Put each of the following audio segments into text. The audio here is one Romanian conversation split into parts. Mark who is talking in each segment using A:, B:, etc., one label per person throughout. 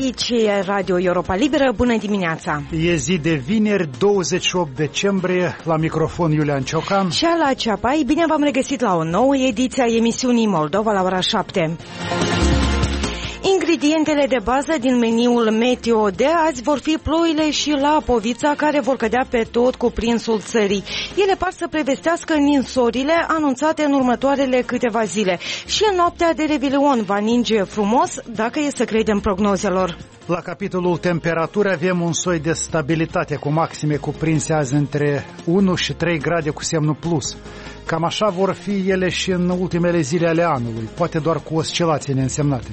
A: aici e Radio Europa Liberă, bună dimineața!
B: E zi de vineri, 28 decembrie, la microfon Iulian Ciocan
A: și Ala Ceapai, bine v-am regăsit la o nouă ediție a emisiunii Moldova la ora 7. Ingredientele de bază din meniul meteo de azi vor fi ploile și lapovița care vor cădea pe tot cuprinsul țării. Ele par să prevestească ninsorile anunțate în următoarele câteva zile. Și în noaptea de Revelion va ninge frumos, dacă e să credem prognozelor.
B: La capitolul temperatură avem un soi de stabilitate cu maxime cuprinse azi între 1 și 3 grade cu semnul plus. Cam așa vor fi ele și în ultimele zile ale anului, poate doar cu oscilații neînsemnate.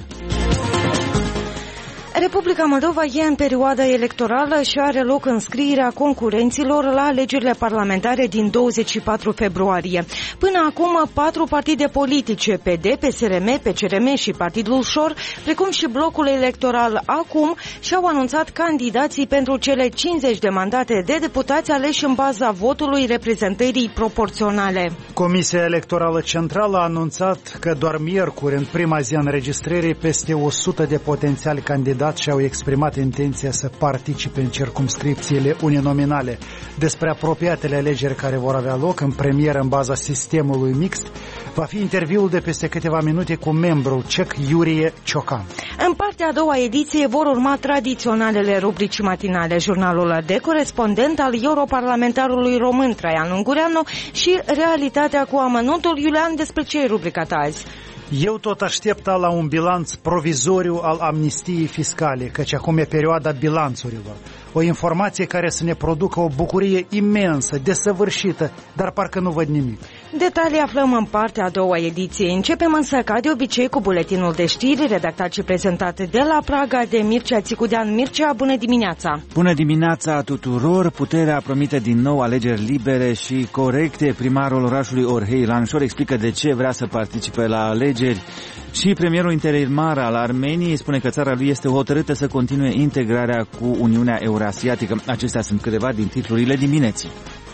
A: Republica Moldova e în perioada electorală și are loc înscrierea concurenților la alegerile parlamentare din 24 februarie. Până acum, 4 partide politice, PD, PSRM, PCRM și Partidul Șor, precum și blocul electoral Acum, și-au anunțat candidații pentru cele 50 de mandate de deputați aleși în baza votului reprezentării proporționale.
B: Comisia Electorală Centrală a anunțat că doar miercuri, în prima zi a înregistrării, peste 100 de potențiali candidați și-au exprimat intenția să participe în circumscripțiile uninominale. Despre apropiatele alegeri care vor avea loc în premieră în baza sistemului mixt va fi interviul de peste câteva minute cu membrul CEC Iurie Ciocan.
A: În partea a doua ediție vor urma tradiționalele rubrici matinale, jurnalul de corespondent al europarlamentarului român Traian Ungureanu și realitatea cu amănuntul. Iulian, despre ce e rubrica ta azi?
B: Eu tot aștept la un bilanț provizoriu al amnistiei fiscale, căci acum e perioada bilanțurilor. O informație care să ne producă o bucurie imensă, desăvârșită, dar parcă nu văd nimic.
A: Detalii aflăm în partea a doua ediție. Începem însă ca de obicei cu buletinul de știri, redactat și prezentat de la Praga de Mircea Țicudean. Mircea, bună dimineața!
C: Bună dimineața tuturor! Puterea promite din nou alegeri libere și corecte. Primarul orașului Orhei, Ilan Șor, explică de ce vrea să participe la alegeri. Și premierul interimar al Armeniei spune că țara lui este hotărâtă să continue integrarea cu Uniunea Eurasiatică. Acestea sunt câteva din titlurile dimineții.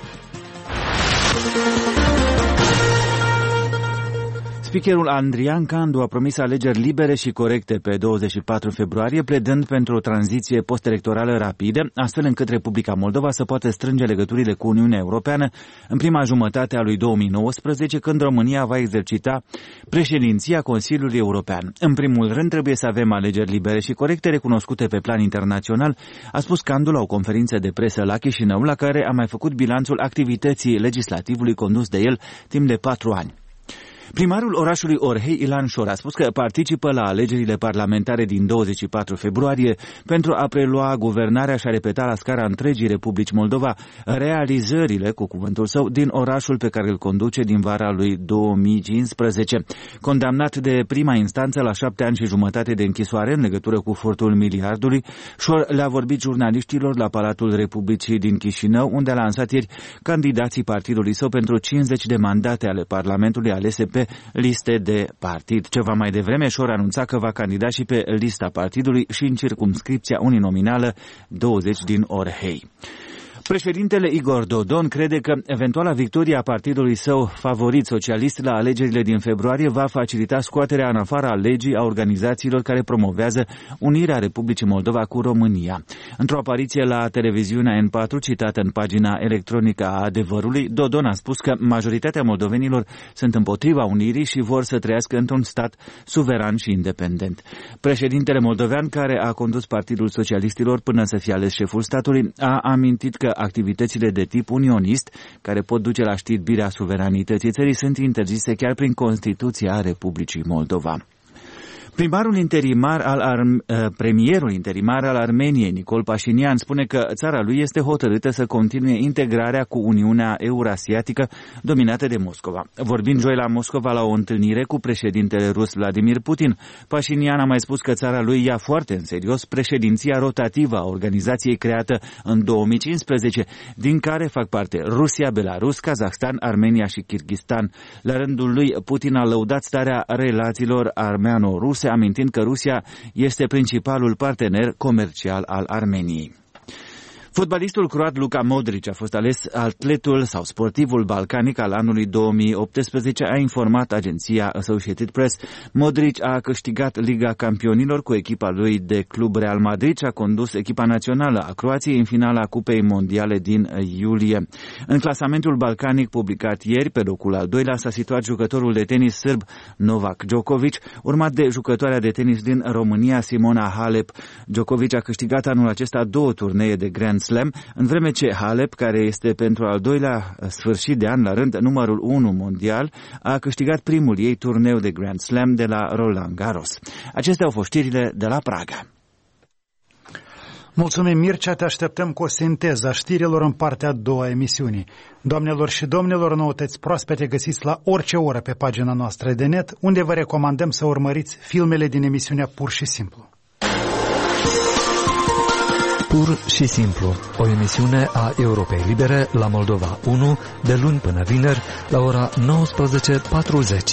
C: Speakerul Andrian Candu a promis alegeri libere și corecte pe 24 februarie, pledând pentru o tranziție post-electorală rapidă, astfel încât Republica Moldova să poată strânge legăturile cu Uniunea Europeană în prima jumătate a lui 2019, când România va exercita președinția Consiliului European. În primul rând, trebuie să avem alegeri libere și corecte, recunoscute pe plan internațional, a spus Candu la o conferință de presă la Chișinău, la care a mai făcut bilanțul activității legislativului condus de el timp de 4 ani. Primarul orașului Orhei, Ilan Șor, a spus că participă la alegerile parlamentare din 24 februarie pentru a prelua guvernarea și a repeta la scara întregii Republici Moldova realizările, cu cuvântul său, din orașul pe care îl conduce din vara lui 2015. Condamnat de prima instanță la 7 ani și jumătate de închisoare în legătură cu furtul miliardului, Șor le-a vorbit jurnaliștilor la Palatul Republicii din Chișinău, unde a lansat ieri candidații partidului său pentru 50 de mandate ale Parlamentului alese pe liste de partid. Ceva mai devreme, Șor anunța că va candida și pe lista partidului și în circumscripția uninominală 20 din Orhei. Președintele Igor Dodon crede că eventuala victorie a partidului său favorit socialist la alegerile din februarie va facilita scoaterea în afara legii a organizațiilor care promovează unirea Republicii Moldova cu România. Într-o apariție la televiziunea N4, citată în pagina electronică a Adevărului, Dodon a spus că majoritatea moldovenilor sunt împotriva unirii și vor să trăiască într-un stat suveran și independent. Președintele moldovean, care a condus Partidul Socialistilor până să fie ales șeful statului, a amintit că activitățile de tip unionist, care pot duce la știrbirea suveranității țării, sunt interzise chiar prin Constituția Republicii Moldova. Premierul interimar al Armeniei, Nicol Pașinian, spune că țara lui este hotărâtă să continue integrarea cu Uniunea Eurasiatică dominată de Moscova. Vorbind joi la Moscova la o întâlnire cu președintele rus Vladimir Putin, Pașinian a mai spus că țara lui ia foarte în serios președinția rotativă a organizației creată în 2015, din care fac parte Rusia, Belarus, Kazahstan, Armenia și Kirghistan. La rândul lui, Putin a lăudat starea relațiilor armeano-ruse, amintind că Rusia este principalul partener comercial al Armeniei. Fotbalistul croat Luka Modric a fost ales atletul sau sportivul balcanic al anului 2018, a informat agenția Associated Press. Modric a câștigat Liga Campionilor cu echipa lui de club Real Madrid și a condus echipa națională a Croației în finala Cupei Mondiale din iulie. În clasamentul balcanic publicat ieri, pe locul al doilea s-a situat jucătorul de tenis sârb Novak Djokovic, urmat de jucătoarea de tenis din România Simona Halep. Djokovic a câștigat anul acesta 2 turnee de Grand Slam, în vreme ce Halep, care este pentru al doilea sfârșit de an la rând numărul 1 mondial, a câștigat primul ei turneu de Grand Slam de la Roland Garros. Acestea au fost știrile de la Praga.
B: Mulțumim, Mircea, te așteptăm cu o sinteză a știrilor în partea a doua a emisiunii. Doamnelor și domnilor, noutăți proaspete găsiți la orice oră pe pagina noastră de net, unde vă recomandăm să urmăriți filmele din emisiunea Pur și Simplu.
D: Pur și Simplu, o emisiune a Europei Libere la Moldova 1, de luni până vineri, la ora 19:40.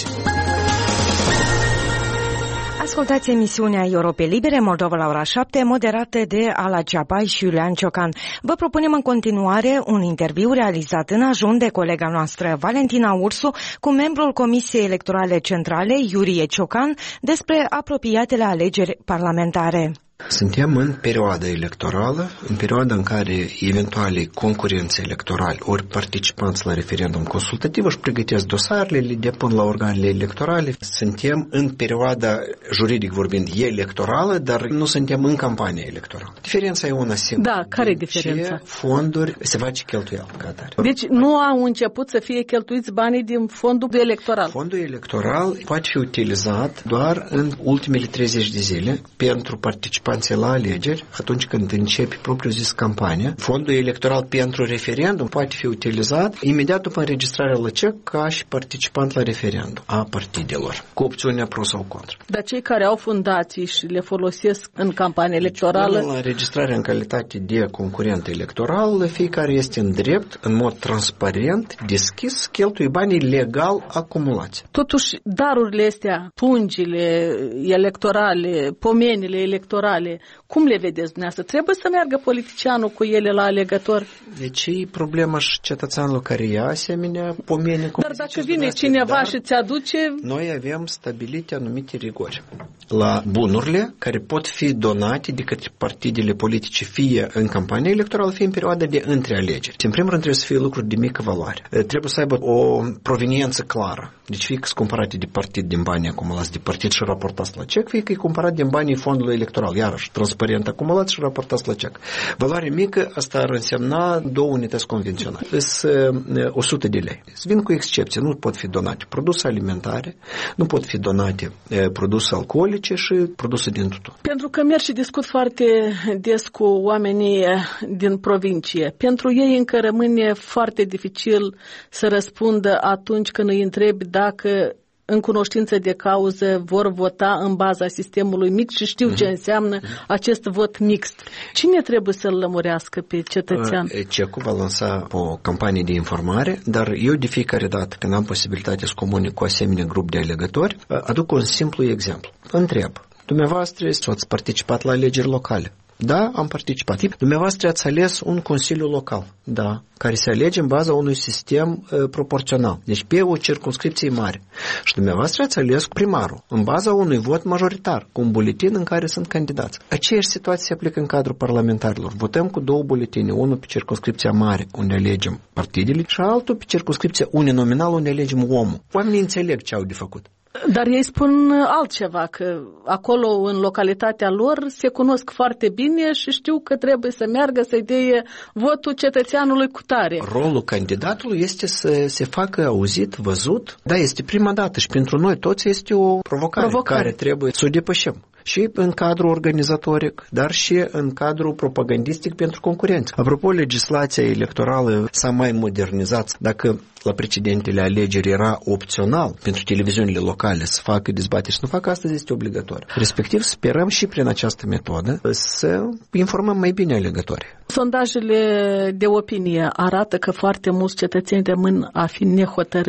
A: Ascultați emisiunea Europei Libere, Moldova la ora 7, moderată de Ala Ceapai și Iulian Ciocan. Vă propunem în continuare un interviu realizat în ajun de colega noastră Valentina Ursu cu membrul Comisiei Electorale Centrale, Iurie Ciocan, despre apropiatele alegeri parlamentare.
E: Suntem în perioada electorală, în perioada în care eventuale concurenți electorali ori participanți la referendum consultativ își pregătesc dosarele, le depun la organele electorale. Suntem în perioada, juridic vorbind, electorală, dar nu suntem în campanie electorală. Diferența e una singură.
F: Da, care e diferența?
E: Ce fonduri se face cheltuială ca atare.
F: Deci nu au început să fie cheltuiți banii din fondul electoral.
E: Fondul electoral poate fi utilizat doar în ultimele 30 de zile pentru participanții la alegeri, atunci când începe propriu-zis campania. Fondul electoral pentru referendum poate fi utilizat imediat după înregistrarea la CEC ca și participant la referendum a partidelor, cu opțiunea pro sau contra.
F: Dar cei care au fundații și le folosesc în campanie electorală...
E: Deci, la înregistrarea în calitate de concurent electoral, fiecare este în drept, în mod transparent, deschis, cheltuie banii legal acumulați.
F: Totuși, darurile astea, pungile electorale, pomenile electorale, cum le vedeți dumneavoastră? Trebuie să meargă politicianul cu ele la alegător?
E: Deci e problema și cetățeanul care ia asemenea pomeni.
F: Dar dacă vine cineva și ți aduce...
E: Noi avem stabilite anumite rigori la bunurile care pot fi donate de către partidele politice, fie în campanie electorală, fie în perioada de întrealegeri. În primul rând trebuie să fie lucruri de mică valoare. Trebuie să aibă o proveniență clară. Deci fie că sunt cumpărate de partid din banii acumulați de partid și raportați la CEC, fie că e cumpărat din banii fondului electoral, iarăși transparent acumulați și raportați la CEC. Valoare mică, asta ar însemna 2 unități convenționale. Sunt 100 de lei. Vin cu excepție. Nu pot fi donate produse alimentare, nu pot fi donate produse alcoolice și produse din tutun.
F: Pentru că merg și discut foarte des cu oamenii din provincie. Pentru ei încă rămâne foarte dificil să răspundă atunci când îi întrebi dacă în cunoștință de cauză vor vota în baza sistemului mixt și știu ce înseamnă acest vot mixt. Cine trebuie să-l lămurească pe cetățean?
E: CEC-ul va lansa o campanie de informare, dar eu de fiecare dată când am posibilitatea să comunic cu asemenea grup de alegători, aduc un simplu exemplu. Întreb, dumneavoastră ați participat la alegeri locale? Da, am participat. Dumneavoastră ați ales un consiliu local, da, care se alege în baza unui sistem proporțional, deci pe o circumscripție mare. Și dumneavoastră ați ales primarul, în baza unui vot majoritar, cu un buletin în care sunt candidați. Aceeași situație se aplică în cadrul parlamentarilor. Votăm cu 2 buletine, unul pe circumscripția mare, unde alegem partidele, și altul pe circumscripția uninominală, unde alegem omul. Oamenii înțeleg ce au de făcut.
F: Dar ei spun altceva, că acolo, în localitatea lor, se cunosc foarte bine și știu că trebuie să meargă să-i dea votul cetățeanului cu tare.
E: Rolul candidatului este să se facă auzit, văzut. Da, este prima dată și pentru noi toți este o provocare care trebuie să o depășim. Și în cadrul organizatoric, dar și în cadrul propagandistic pentru concurență. Apropo, legislația electorală s-a mai modernizat. Dacă la precedentele alegeri era opțional pentru televiziunile locale să facă dezbateri și nu facă, astăzi este obligatoriu. Respectiv, sperăm și prin această metodă să informăm mai bine alegătorii.
F: Sondajele de opinie arată că foarte mulți cetățeni rămân a fi nehotărâți.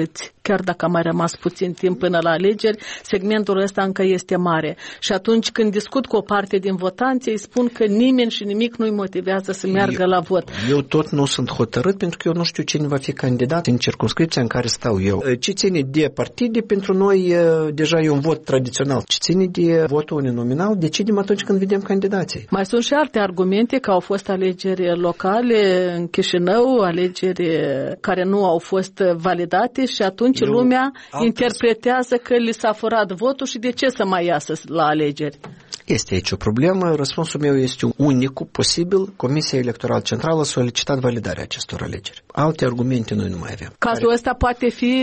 F: chiar dacă a mai rămas puțin timp până la alegeri, segmentul ăsta încă este mare. Și atunci când discut cu o parte din votanți, îi spun că nimeni și nimic nu-i motivează să meargă la vot.
E: Eu tot nu sunt hotărât, pentru că eu nu știu cine va fi candidat în circumscripția în care stau eu. Ce ține de partide, pentru noi deja e un vot tradițional. Ce ține de votul uninominal, decidem atunci când vedem candidații.
F: Mai sunt și alte argumente, că au fost alegeri locale în Chișinău, alegeri care nu au fost validate și atunci lumea interpretează că li s-a furat votul și de ce să mai iasă la alegeri.
E: Este aici o problemă. Răspunsul meu este unicul posibil. Comisia Electorală Centrală a solicitat validarea acestor alegeri. Alte argumente noi nu mai avem.
F: Cazul ăsta poate fi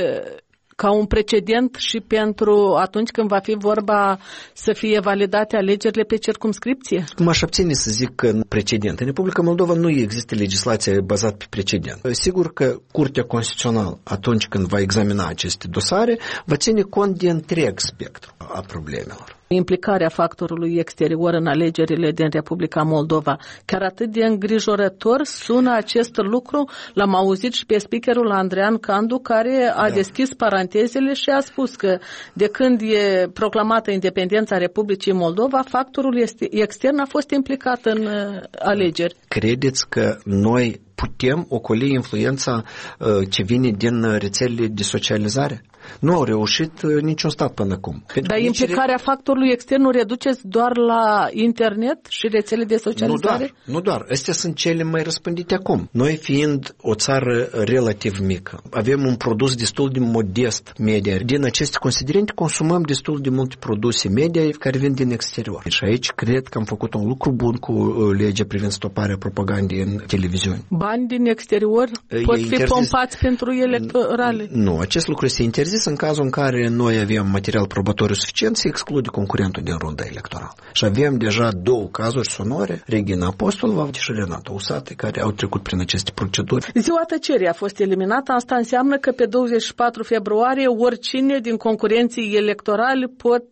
F: ca un precedent și pentru atunci când va fi vorba să fie validate alegerile pe circumscripție?
E: M-aș abține să zic că precedent. În Republica Moldova nu există legislație bazată pe precedent. Sigur că Curtea Constituțională, atunci când va examina aceste dosare, va ține cont de întreg spectru a problemelor.
F: Implicarea factorului exterior în alegerile din Republica Moldova. Chiar atât de îngrijorător sună acest lucru. L-am auzit și pe speakerul Andrian Candu, care a deschis parantezele și a spus că de când e proclamată independența Republicii Moldova, factorul extern a fost implicat în alegeri.
E: Credeți că noi putem ocoli influența ce vine din rețelele de socializare? Nu au reușit niciun stat până acum.
F: Dar implicarea factorului extern nu reduceți doar la internet și rețele de socializare?
E: Nu doar. Astea sunt cele mai răspândite acum. Noi fiind o țară relativ mică, avem un produs destul de modest media. Din aceste considerente consumăm destul de multe produse media care vin din exterior. Și aici cred că am făcut un lucru bun cu legea privind stoparea propagandei în televiziuni.
F: Bani din exterior pot fi pompați pentru electorale?
E: Nu, acest lucru este interzis în cazul în care noi avem material probatoriu suficient să exclude concurentul din runda electorală. Și avem deja 2 cazuri sonore, Regina Apostolova și Renata Usate, care au trecut prin aceste proceduri.
F: Ziua tăcerii a fost eliminată, asta înseamnă că pe 24 februarie oricine din concurenții electorali pot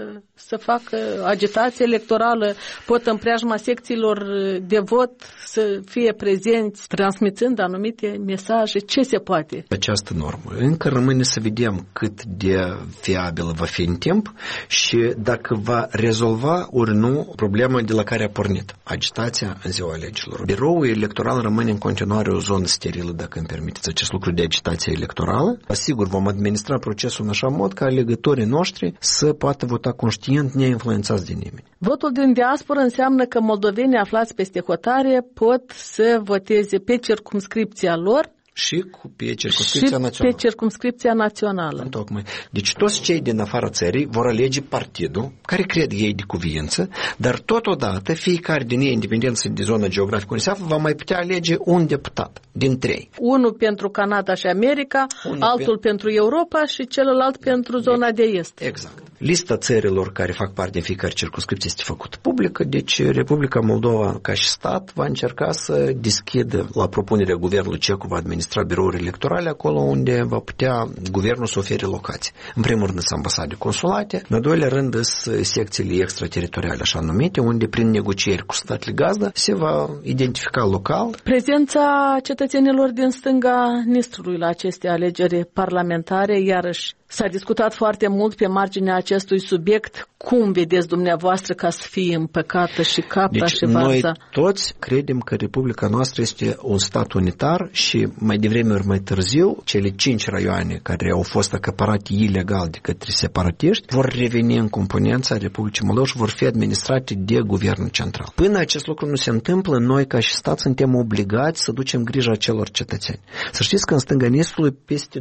F: să facă agitație electorală, pot în preajma secțiilor de vot să fie prezenți, transmițând anumite mesaje. Ce se poate?
E: Această normă încă rămâne să vedem cât de fiabilă va fi în timp și dacă va rezolva ori nu problema de la care a pornit agitația în ziua alegerilor. Biroul electoral rămâne în continuare o zonă sterilă, dacă îmi permiteți acest lucru, de agitație electorală. Sigur, vom administra procesul în așa mod ca alegătorii noștri să poată vota conștient, neinfluențați de nimeni.
F: Votul din diasporă înseamnă că moldovenii aflați peste hotare pot să voteze pe circumscripția lor
E: și pe circumscripția națională.
F: Pe circumscripția națională.
E: Întocmai. Deci toți cei din afara țării vor alege partidul care cred ei de cuviință, dar totodată fiecare din ei, independență de zona geografică unde se află, va mai putea alege un deputat din 3.
F: Unul pentru Canada și America, altul pentru Europa și celălalt pentru zona de est.
E: Exact. Lista țărilor care fac parte din fiecare circumscripție este făcută publică, deci Republica Moldova, ca și stat, va încerca să deschidă, la propunerea guvernului cehu, va administra birouri electorale acolo unde va putea guvernul să ofere locații. În primul rând sunt ambasade consulate, în al doilea rând sunt secțiile extrateritoriale, așa numite, unde prin negocieri cu statele gazdă se va identifica local.
F: Prezența cetățenilor din stânga Nistrului la aceste alegeri parlamentare, iarăși s-a discutat foarte mult pe marginea acestui subiect. Cum vedeți dumneavoastră ca să fie împăcată și capta și varza?
E: Noi toți credem că Republica noastră este un stat unitar și mai devreme ori mai târziu, cele 5 raioane care au fost acăparate ilegal de către separatiști vor reveni în componența Republicii Moldova și vor fi administrate de guvernul central. Până acest lucru nu se întâmplă, noi ca și stat suntem obligați să ducem grijă acelor cetățeni. Să știți că în stânga Nistrului peste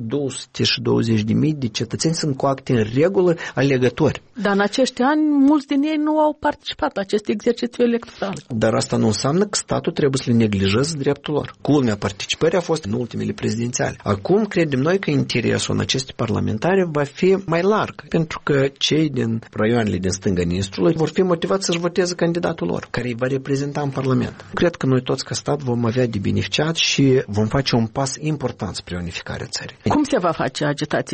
E: 220.000 de cetățeni sunt cu acte în regulă alegători.
F: Dar în acești ani, mulți din ei nu au participat la acest exercițiu electoral.
E: Dar asta nu înseamnă că statul trebuie să le neglijeze dreptul lor. Culmea participării a fost în ultimele prezidențiale. Acum credem noi că interesul în aceste parlamentare va fi mai larg, pentru că cei din raioanele din stânga Nistrului vor fi motivați să-și voteze candidatul lor, care îi va reprezenta în Parlament. Cred că noi toți ca stat vom avea de beneficiat și vom face un pas important spre unificarea țării.
F: Cum se va face agitație electorală?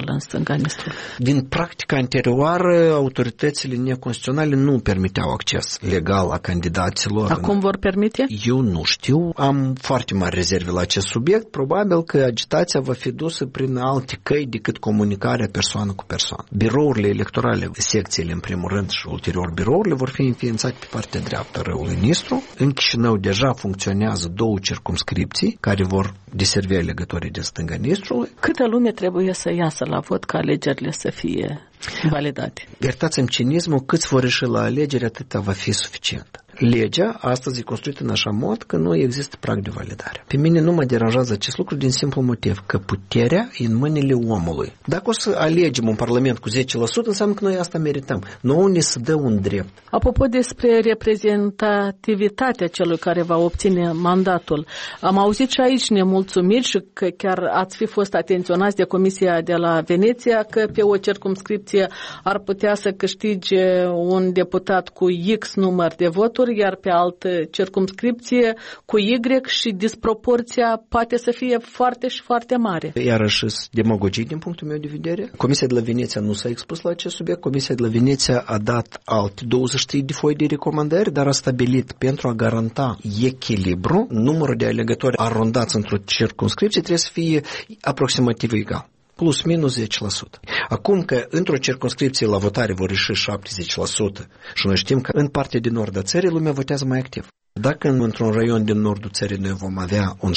F: electorală în stânga Nistrului?
E: Din practica anterioară, autoritățile neconstituționale nu permiteau acces legal a candidaților.
F: Acum vor permite?
E: Eu nu știu. Am foarte mari rezerve la acest subiect. Probabil că agitația va fi dusă prin alte căi decât comunicarea persoană cu persoană. Birourile electorale, secțiile în primul rând și ulterior birourile, vor fi înființate pe partea dreaptă a râului Nistru. În Chișinău deja funcționează 2 circumscripții care vor deservi alegătorii din stânga Nistrului.
F: Câtă lume trebuie să iasă la vot ca alegerile să fie validate?
E: Iertați-mi cinismul, câți vor ieși la alegeri, atâta va fi suficient. Legea astăzi e construită în așa mod că nu există prag de validare. Pe mine nu mă deranjează acest lucru din simplu motiv că puterea e în mâinile omului. Dacă o să alegem un parlament cu 10%, înseamnă că noi asta merităm. Nouă ne se dă un drept.
F: Apropo despre reprezentativitatea celui care va obține mandatul, am auzit și aici nemulțumiri și că chiar ați fi fost atenționați de Comisia de la Veneția că pe o circumscripție ar putea să câștige un deputat cu X număr de voturi, iar pe altă circumscripție cu Y și disproporția poate să fie foarte și foarte mare.
E: Iarăși demagogii din punctul meu de vedere. Comisia de la Veneția nu s-a expus la acest subiect. Comisia de la Veneția a dat alte 23 de foi de recomandări, dar a stabilit pentru a garanta echilibru, numărul de alegători arondați într-o circumscripție trebuie să fie aproximativ egal. Plus minus 10%. Acum că într-o circumscripție la votare vor ieși 70% și noi știm că în partea din nord a țării lumea votează mai activ. Dacă într-un raion din nordul țării noi vom avea un 60%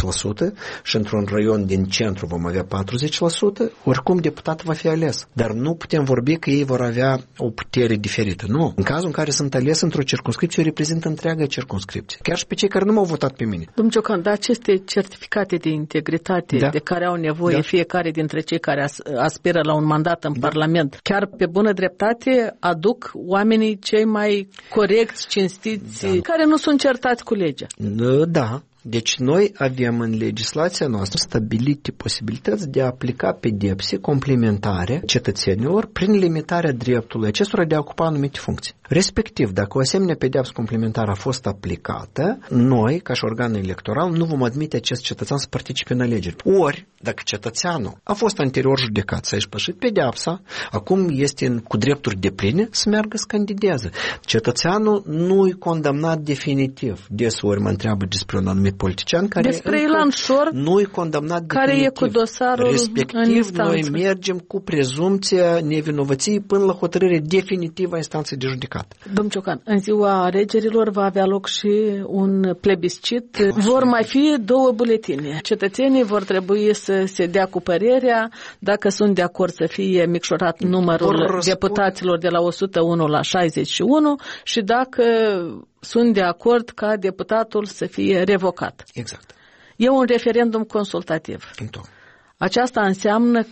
E: și într-un raion din centru vom avea 40%, oricum deputatul va fi ales. Dar nu putem vorbi că ei vor avea o putere diferită. Nu. În cazul în care sunt ales într-o circumscripție, reprezintă întreaga circumscripție. Chiar și pe cei care nu m-au votat pe mine.
F: Domnul Ciocan, dar aceste certificate de integritate de care au nevoie fiecare dintre cei care aspiră la un mandat în Parlament, chiar pe bună dreptate aduc oamenii cei mai corecți, cinstiți, care nu sunt certați cu legea.
E: Da. Deci noi avem în legislația noastră stabilite posibilități de a aplica pedepse complementare cetățenilor prin limitarea dreptului acestora de a ocupa anumite funcții. Respectiv, dacă o asemenea pedeapsă complementară a fost aplicată, noi, ca și organ electoral, nu vom admite acest cetățean să participe în alegeri. Ori, dacă cetățeanul a fost anterior judecat, s-a ispășit pedeapsa, acum este cu drepturi depline să meargă să candideze. Cetățeanul nu e condamnat definitiv. Deseori mă întreabă despre un anumit politician care
F: despre Ilan Șor,
E: nu e condamnat
F: care
E: definitiv.
F: E cu dosarul
E: respectiv,
F: în instanță.
E: Noi mergem cu prezumția nevinovăției până la hotărâre definitivă a instanței de judecat.
F: Domnul Ciocan, în ziua alegerilor va avea loc și un plebiscit. Vor mai fi 2 buletine. Cetățenii vor trebui să se dea cu părerea dacă sunt de acord să fie micșorat numărul deputaților de la 101 la 61 și dacă sunt de acord ca deputatul să fie revocat.
E: Exact.
F: E un referendum consultativ. Aceasta înseamnă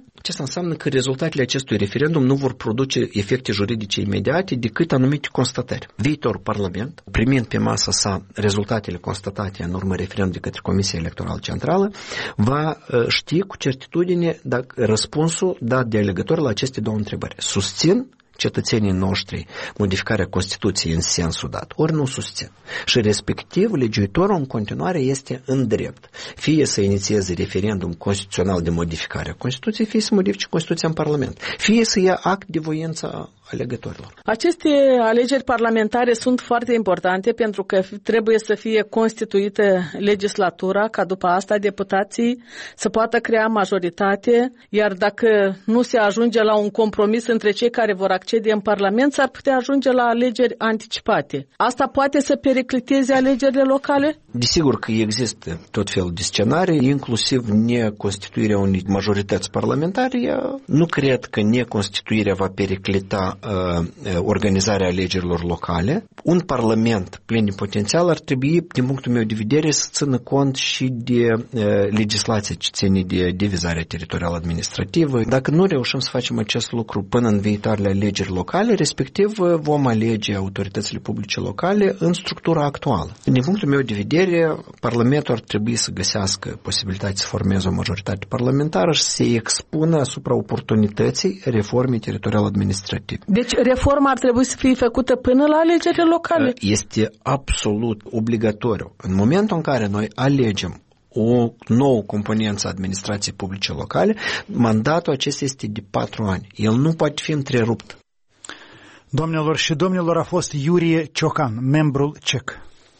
F: că
E: rezultatele acestui referendum nu vor produce efecte juridice imediate decât anumite constatări. Viitorul Parlament, primind pe masa sa rezultatele constatate în urma referendumului de către Comisia Electorală Centrală, va ști cu certitudine dacă răspunsul dat de alegători la aceste 2 întrebări. Susțin cetățenii noștri modificarea Constituției în sensul dat, ori nu susțin. Și respectiv, legiuitorul în continuare este în drept. Fie să inițieze referendum constituțional de modificare a Constituției, fie să modifice Constituția în Parlament, fie să ia act de voință alegătorilor.
F: Aceste alegeri parlamentare sunt foarte importante pentru că trebuie să fie constituită legislatura ca după asta deputații să poată crea majoritate, iar dacă nu se ajunge la un compromis între cei care vor accede în Parlament, s-ar putea ajunge la alegeri anticipate. Asta poate să pericliteze alegerile locale?
E: Desigur că există tot felul de scenarii, inclusiv neconstituirea unei majorități parlamentare. Nu cred că neconstituirea va periclita organizarea alegerilor locale. Un parlament plin de potențial ar trebui, din punctul meu de vedere, să țină cont și de legislația ce ține de divizarea teritorială administrativă. Dacă nu reușim să facem acest lucru până în viitoarele alegeri locale, respectiv vom alege autoritățile publice locale în structura actuală. Din punctul meu de vedere, Parlamentul ar trebui să găsească posibilitatea să formeze o majoritate parlamentară și să se expună asupra oportunității reformei teritoriale administrative.
F: Deci reforma ar trebui să fie făcută până la alegerile locale?
E: Este absolut obligatoriu. În momentul în care noi alegem o nouă componență a administrației publice locale, mandatul acesta este de 4 ani. El nu poate fi întrerupt.
B: Doamnelor și domnilor, a fost Iurie Ciocan, membrul CEC.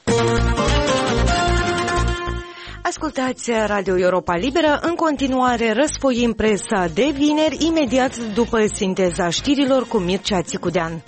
A: Ascultați Radio Europa Liberă, în continuare răsfoim presa de vineri, imediat după sinteza știrilor cu Mircea Țicudean.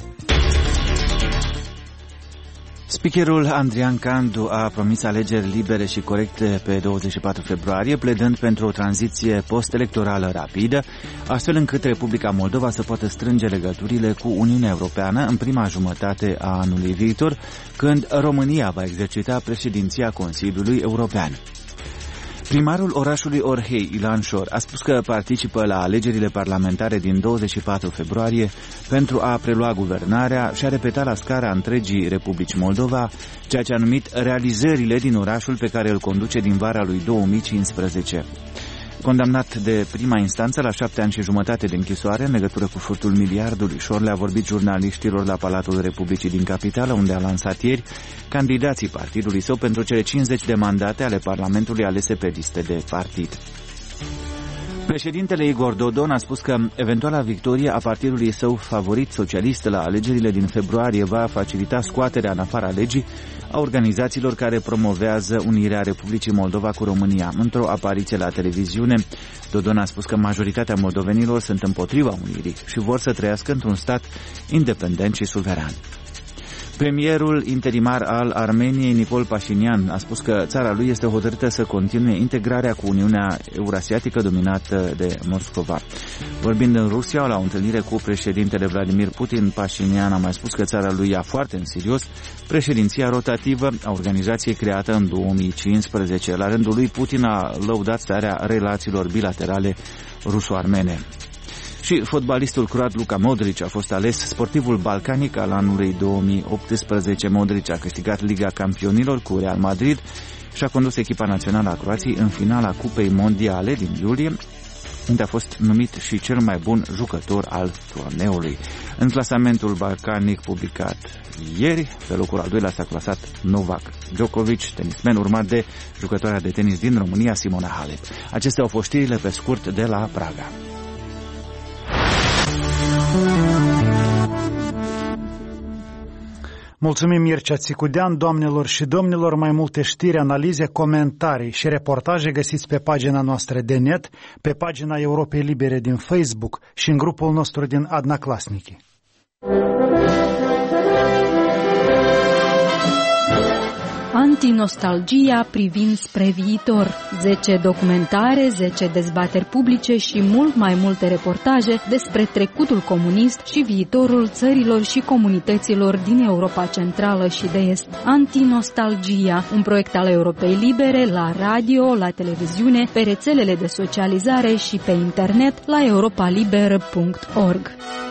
C: Speakerul Andrian Candu a promis alegeri libere și corecte pe 24 februarie, pledând pentru o tranziție post-electorală rapidă, astfel încât Republica Moldova să poată strânge legăturile cu Uniunea Europeană în prima jumătate a anului viitor, când România va exercita președinția Consiliului European. Primarul orașului Orhei, Ilan Șor, a spus că participă la alegerile parlamentare din 24 februarie pentru a prelua guvernarea și a repetat la scara întregii Republici Moldova ceea ce a numit realizările din orașul pe care îl conduce din vara lui 2015. Condamnat de prima instanță la 7 ani și jumătate de închisoare în legătură cu furtul miliardului, Șor le-a vorbit jurnaliștilor la Palatul Republicii din capitală, unde a lansat ieri candidații partidului său pentru cele 50 de mandate ale Parlamentului alese pe liste de partid. Președintele Igor Dodon a spus că eventuala victorie a partidului său favorit socialist la alegerile din februarie va facilita scoaterea în afara legii a organizațiilor care promovează unirea Republicii Moldova cu România. Într-o apariție la televiziune, Dodon a spus că majoritatea moldovenilor sunt împotriva unirii și vor să trăiască într-un stat independent și suveran. Premierul interimar al Armeniei, Nicol Pașinian, a spus că țara lui este hotărâtă să continue integrarea cu Uniunea Eurasiatică dominată de Moscova. Vorbind în Rusia, la o întâlnire cu președintele Vladimir Putin, Pașinian a mai spus că țara lui ia foarte în serios președinția rotativă a organizației creată în 2015. La rândul lui, Putin a lăudat starea relațiilor bilaterale ruso-armene. Și fotbalistul croat Luka Modric a fost ales sportivul balcanic al anului 2018. Modric a câștigat Liga Campionilor cu Real Madrid și a condus echipa națională a Croației în finala Cupei Mondiale din iulie, unde a fost numit și cel mai bun jucător al turneului. În clasamentul balcanic publicat ieri, pe locul al doilea s-a clasat Novak Djokovic, tenismen, urmat de jucătoarea de tenis din România, Simona Halep. Acestea au fost știrile pe scurt de la Praga.
B: Mulțumim, Mircea Țicudean. Doamnelor și domnilor, mai multe știri, analize, comentarii și reportaje găsiți pe pagina noastră de net, pe pagina Europei Libere din Facebook și în grupul nostru din Adnaclasnici.
G: Antinostalgia privind spre viitor. 10 documentare, 10 dezbateri publice și mult mai multe reportaje despre trecutul comunist și viitorul țărilor și comunităților din Europa Centrală și de Est. Antinostalgia, un proiect al Europei Libere, la radio, la televiziune, pe rețelele de socializare și pe internet la europaliberă.org.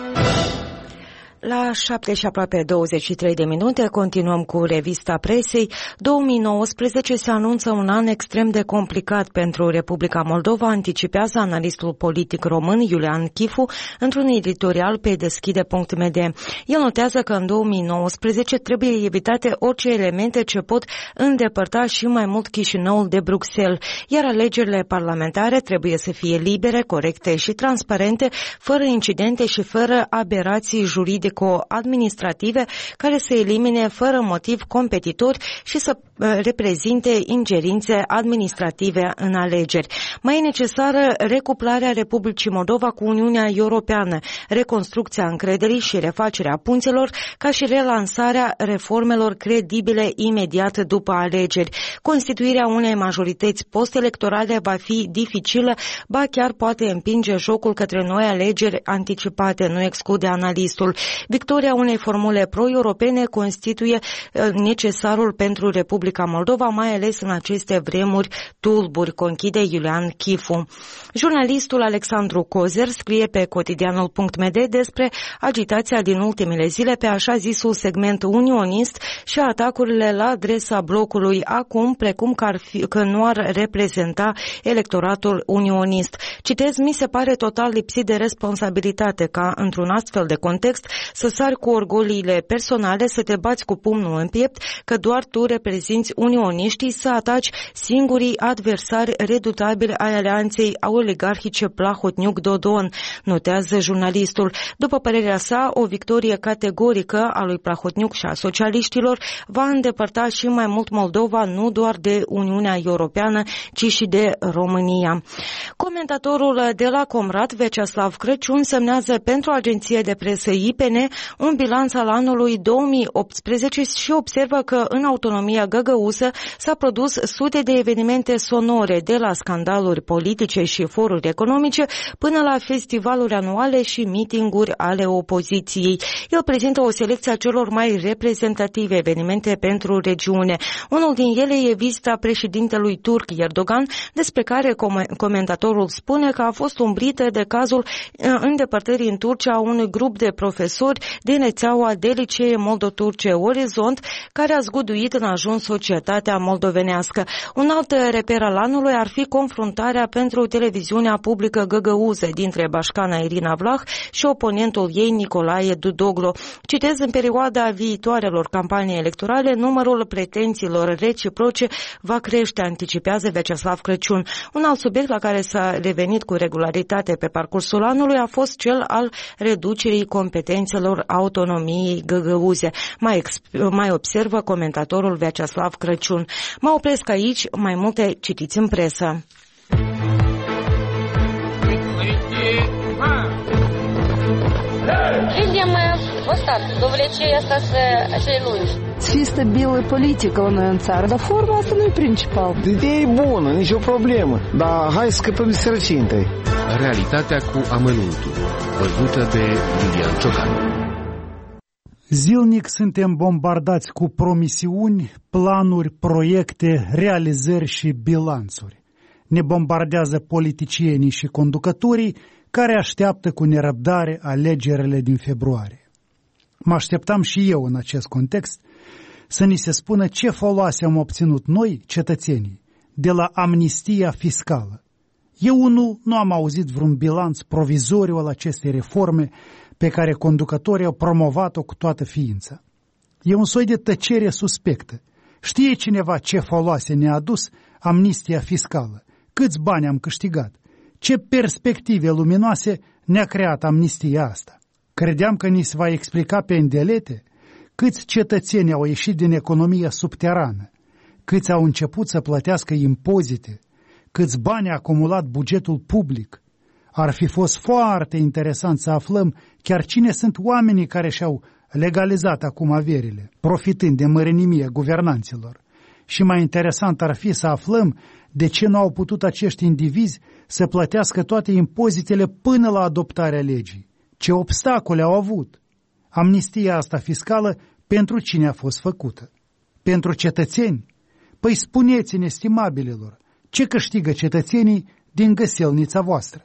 A: La 7 și aproape 23 de minute continuăm cu revista presei. 2019 se anunță un an extrem de complicat pentru Republica Moldova, anticipează analistul politic român Iulian Chifu într-un editorial pe deschide.md. El notează că în 2019 trebuie evitate orice elemente ce pot îndepărta și mai mult Chișinăul de Bruxelles, iar alegerile parlamentare trebuie să fie libere, corecte și transparente, fără incidente și fără aberații juridico-administrative care să elimine fără motiv competitori și să reprezinte ingerințe administrative în alegeri. Mai e necesară recuplarea Republicii Moldova cu Uniunea Europeană, reconstrucția încrederii și refacerea punților, ca și relansarea reformelor credibile imediat după alegeri. Constituirea unei majorități post-electorale va fi dificilă, ba chiar poate împinge jocul către noi alegeri anticipate, nu exclude analistul. Victoria unei formule pro-europene constituie necesarul pentru Republica Moldova, mai ales în aceste vremuri tulburi, conchide Iulian Chifu. Jurnalistul Alexandru Cozer scrie pe cotidianul.md despre agitația din ultimele zile pe așa zisul segment unionist și atacurile la adresa blocului acum, precum că nu ar reprezenta electoratul unionist. Citez, mi se pare total lipsit de responsabilitate ca, într-un astfel de context, să sari cu orgoliile personale, să te bați cu pumnul în piept, că doar tu reprezinți unioniștii, să ataci singurii adversari redutabili ai alianței oligarhice Plahotniuc-Dodon, notează jurnalistul. După părerea sa, o victorie categorică a lui Plahotniuc și a socialiștilor va îndepărta și mai mult Moldova nu doar de Uniunea Europeană, ci și de România. Comentatorul de la Comrat, Veceslav Crăciun, semnează pentru agenția de presă IPN un bilanț al anului 2018 și observă că în autonomia găgăuză s-a produs sute de evenimente sonore, de la scandaluri politice și foruri economice până la festivaluri anuale și mitinguri ale opoziției. El prezintă o selecție a celor mai reprezentative evenimente pentru regiune. Unul din ele e vizita președintelui turc Erdogan, despre care comentatorul spune că a fost umbrită de cazul îndepărtării în Turcia a unui grup de profesori din rețeaua de licee moldoturce Orizont, care a zguduit în ajuns societatea moldovenească. Un alt reper al anului ar fi confruntarea pentru televiziunea publică găgăuză dintre bașcana Irina Vlah și oponentul ei Nicolae Dudoglu. Citez, în perioada viitoarelor campanii electorale, numărul pretențiilor reciproce va crește, anticipează Veceslav Crăciun. Un alt subiect la care s-a revenit cu regularitate pe parcursul anului a fost cel al reducerii competențelor autonomiei găgăuze. Mai observă comentatorul Veceslav Crăciun. Mă opresc aici, mai multe citiți în presă.
H: Видим вот так, до влечения acei lungi.
I: Să fie stabilă politică la noi în țară, dar forma asta nu e principal.
J: Ideea e bună, nicio problemă, dar hai să scăpăm de sărăcie întâi.
K: Realitatea cu amănuntul, văzută de Iulian Ciocan.
B: Zilnic suntem bombardați cu promisiuni, planuri, proiecte, realizări și bilanțuri. Ne bombardează politicienii și conducătorii care așteaptă cu nerăbdare alegerile din februarie. Mă așteptam și eu în acest context să ni se spună ce foloase am obținut noi, cetățenii, de la amnistia fiscală. Eu nu am auzit vreun bilanț provizoriu al acestei reforme pe care conducătorii au promovat-o cu toată ființa. E un soi de tăcere suspectă. Știe cineva ce foloase ne-a adus amnistia fiscală? Câți bani am câștigat? Ce perspective luminoase ne-a creat amnistia asta? Credeam că ni se va explica pe îndelete câți cetățeni au ieșit din economia subterană, câți au început să plătească impozite, câți bani a acumulat bugetul public. Ar fi fost foarte interesant să aflăm chiar cine sunt oamenii care și-au legalizat acum averile, profitând de mărinimia guvernanților. Și mai interesant ar fi să aflăm de ce nu au putut acești indivizi să plătească toate impozitele până la adoptarea legii. Ce obstacole au avut? Amnistia asta fiscală pentru cine a fost făcută? Pentru cetățeni? Păi spuneți-ne, estimabililor, ce câștigă cetățenii din găselnița voastră?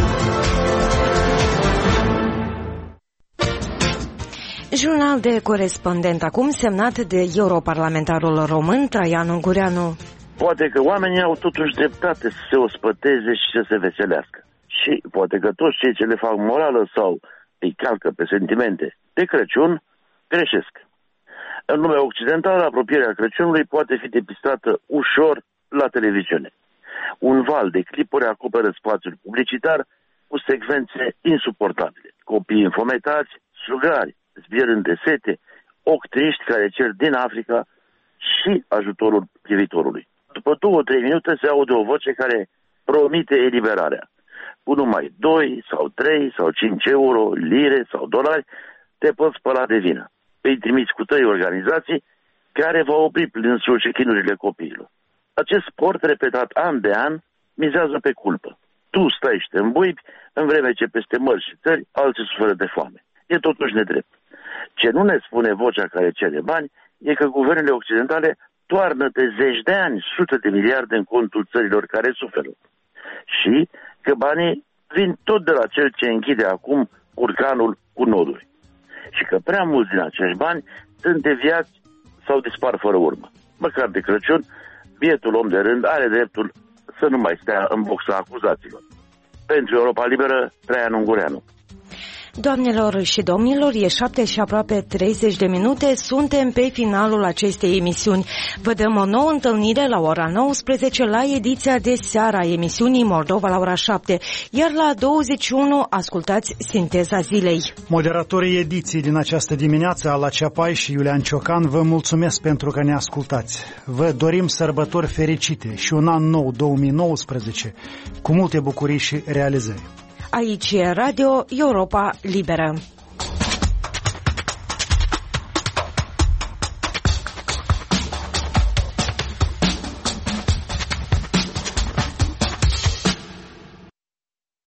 A: Jurnal de corespondent acum, semnat de europarlamentarul român Traian Ungureanu.
L: Poate că oamenii au totuși dreptate să se ospăteze și să se veselească. Și poate că toți cei ce le fac morală sau îi calcă pe sentimente de Crăciun greșesc. În lumea occidentală, apropierea Crăciunului poate fi depistată ușor la televiziune. Un val de clipuri acoperă spațiul publicitar cu secvențe insuportabile. Copii infometați, sugari, zbierând de sete, ochi triști care cer din Africa și ajutorul privitorului. După 2-3 minute se aude o voce care promite eliberarea. Cu numai 2 sau 3 sau 5 euro, lire sau dolari, te poți spăla de vină. Îi trimiți cu 3 organizații care va opri plânsul și chinurile copiilor. Acest sport, repetat an de an, mizează pe culpă. Tu stai și te îmbuibi, în vreme ce peste mări și țări alții suferă de foame. E totuși nedrept. Ce nu ne spune vocea care cere bani e că guvernele occidentale toarnă de zeci de ani sute de miliarde în contul țărilor care suferă. Și că banii vin tot de la cel ce închide acum curcanul cu noduri. Și că prea mulți din acești bani sunt deviați sau dispar fără urmă. Măcar de Crăciun, bietul om de rând are dreptul să nu mai stea în boxa acuzaților. Pentru Europa Liberă, Traian Ungureanu.
A: Doamnelor și domnilor, e 7 și aproape 30 de minute, suntem pe finalul acestei emisiuni. Vă dăm o nouă întâlnire la ora 19 la ediția de seară a emisiunii Moldova la ora 7, iar la 21 ascultați Sinteza Zilei.
B: Moderatorii ediției din această dimineață, Ala Ceapai și Iulian Ciocan, vă mulțumesc pentru că ne ascultați. Vă dorim sărbători fericite și un an nou 2019 cu multe bucurii și realizări.
A: Aici e Radio Europa Liberă.